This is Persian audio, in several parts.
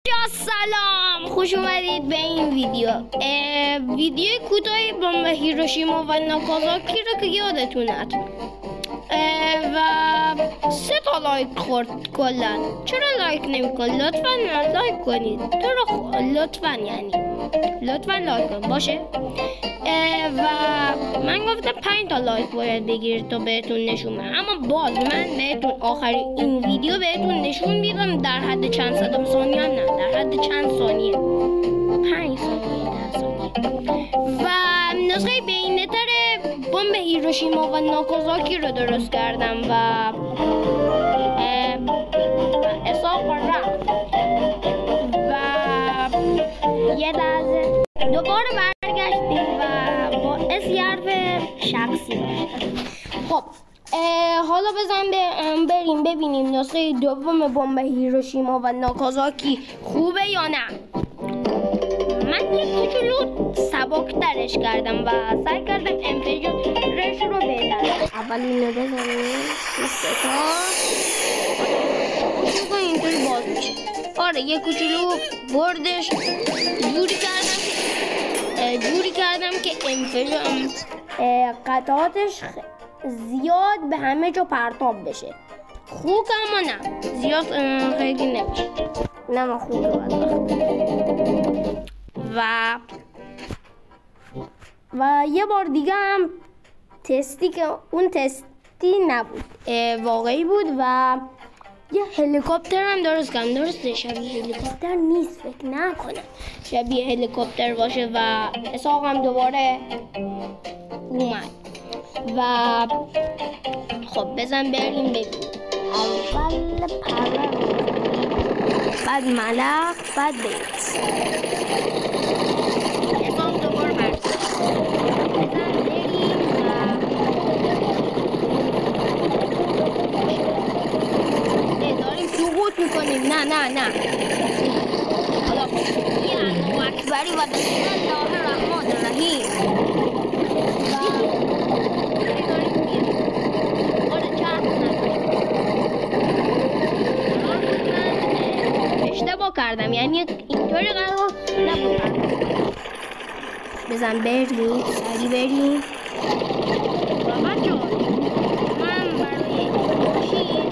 سلام، خوش اومدید به این ویدیو کوتاه بمب هیروشیما و ناگازاکی رو که یادتون نتونه و 3 تا لایک خورد کلا. چرا لایک نمی‌کنید؟ لطفاً لایک کنید. لطفاً لایک کنید باشه. و من گفتم 5 تا لایک باید بگیرید تا بهتون نشون بدم، اما باز من بهتون آخر این ویدیو بهتون نشون میدم در حد چند صدم ثانیه، نه در حد چند ثانیه، 5 ثانیه 10 ثانیه. و نسخه بین‌تر بمب هیروشیما و ناگازاکی رو درست کردم و اساق رفت و یه لحظه دوباره برگشتیم و با حرف شخصی داشتم. خب حالا بزنیم بریم ببینیم نسخه دوم بمب هیروشیما و ناگازاکی خوبه یا نه. من یک کوچولو سبکترش کردم و سعی کردم انفجارش رو بدم. اول اینو بزنیم اینطوری باز میشه. آره یک کوچولو بردش جوری کردم که قطعاتش زیاد به همه جا پرتاب بشه. خوک اما نه زیاد خیلی نمیشه. نه من خوک و یه بار دیگه هم تستی که اون تستی نبود، واقعی بود و یه هلیکوپتر هم درست کردم. درسته شبیه هلیکوپتر نیست، فکر نکنم شبیه هلیکوپتر باشه و اساق هم دوباره اومد و خب بزن بریم ببینیم. اول پرور، بعد ملخ، بعد بیت. اساق دوباره برد بزن بریم و داریم سقوط میکنیم. نه حالا یه الله اکبری و بسم الله الرحمن الرحیم اشتباه کردم، یعنی اینطوری قرار نبود. بزن بریم سری بریم بابا جان. من برای ماشین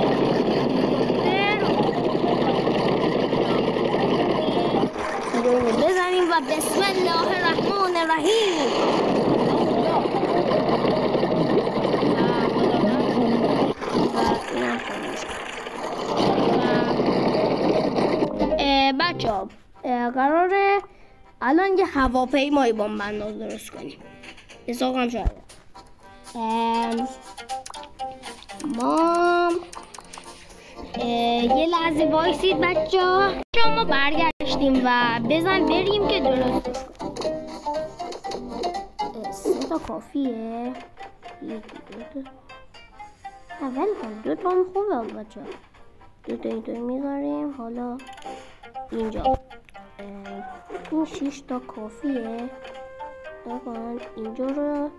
بزنیم و بسم الله الرحمن الرحیم. بچه ها قراره الان یه هواپیمای بمب انداز درست کنیم. اساق هم شاید ما یه لحظه وایسید بچه ها. ما برگشتیم و بزن بریم که درست 3 تا کافیه. 2 تا هم خوبه بچه ها. 2 تا اینطوری میذاریم. حالا اینجا این 6 تا کافیه. دقیقا اینجا رو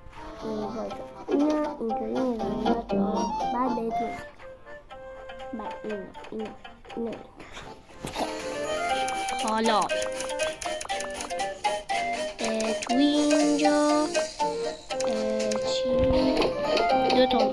اینا اینطوری میذاریم بچه ها. بعد بهتون بعد اینا حالا توی اینجا چی 2 تا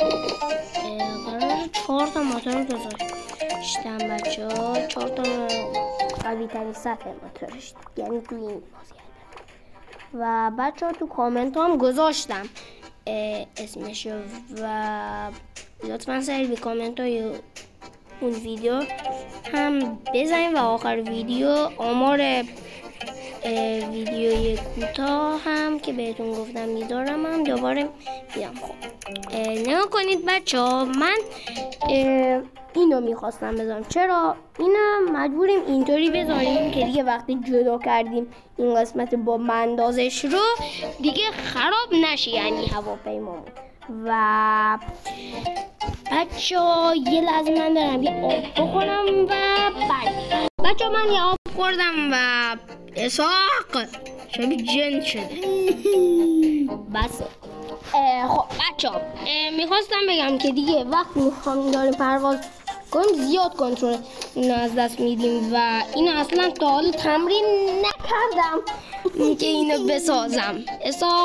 قرار 4 تا موتور گذاشتم بچه ها. 4 تا قوی ترین سطح موتورش، یعنی توی این بازی. و بچه ها تو کامنت هم گذاشتم اسمشو و لطفا سری به کامنت های اون ویدیو هم بزنید و آخر ویدیو آمار ویدیوی کوتاه هم که بهتون گفتم میذارم هم دوباره میام. خب نگاه کنید بچه ها، من اینو میخواستم بذارم. چرا؟ اینو مجبوریم اینطوری بذاریم که دیگه وقتی جدا کردیم این قسمت با اندازش رو دیگه خراب نشه، یعنی هواپیمامون. و بچه ها یه لحظه من دارم یه آب بخورم و بعد بچه ها من یه آب خوردم و اساق شبیه جن شده. بس خب بچه ها میخواستم بگم که دیگه وقتی میخوام داریم پرواز کنیم زیاد کنترل اینو از دست میدیم و اینو اصلا تا حالا تمرین نکردم که اینو بسازم. اساق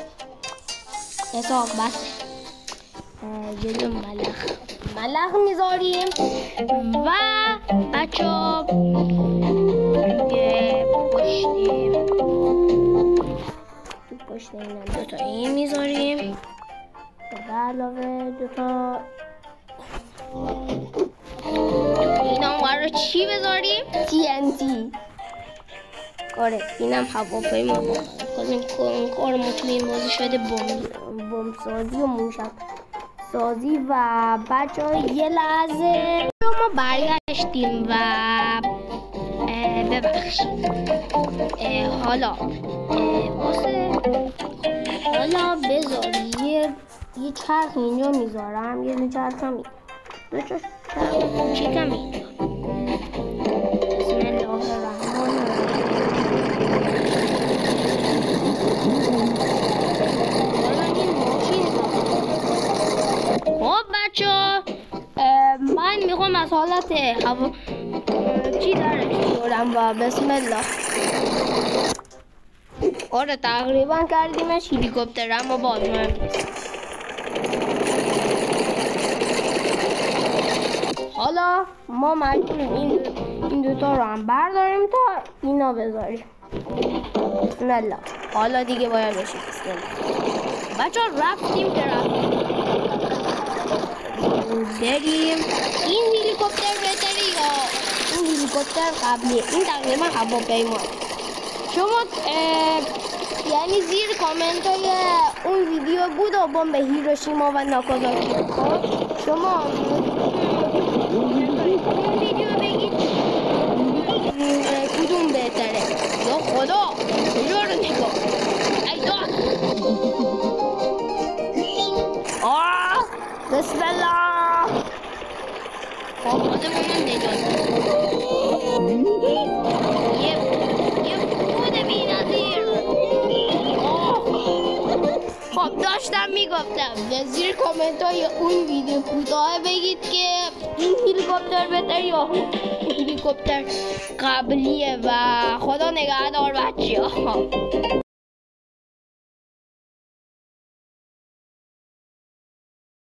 بس جلو ملخ میذاریم و بچه ها پشت اینم دوتا این میذاریم و به علاوه دوتا اینا هم قرار چی بذاریم؟ TNT. آره اینم هواپیما بازیم کار ما توی این بازی شده بمب سازی و موشک سازی. و بچه ها یه لحظه ما برگشتیم و ببخشید حالا بذار یه چرخ اینجا میذارم، یه دو چرخ هم دو چرخ کوچیکم اینجا. بسم الله الرحمن الرحیم. خب بچه ها من میخوام از حالت هوا چی درش بیارم و بسم الله. آره تقریبا کردیمش هلیکوپتر، اما باز مهم نیست. حالا ما مجبوریم این دوتا رو هم برداریم تا اینا بذاریم. بسم الله. حالا دیگه باید بشیم. بسم الله. بچه ها رفتیم که بریم. این هلیکوپتر بهتره یا این هلیکوپتر قبلیه؟ این تقریبا هواپیما. شما یعنی زیر کامنت های اون ویدیو بود و بمب هیروشیما و ناکازاکی شما اون ویدیو بگید کدوم بهتره. یا خدا کجا رو نگاه ای داد. بسم الله. خب خودمون نجات یه بود بی نظیر. خب داشتم میگفتم زیر کامنت های اون ویدیو کوتاه بگید که این هلیکوپتر بهتر یا هلیکوپتر قبلیه و خدا نگهدار بچه‌ها.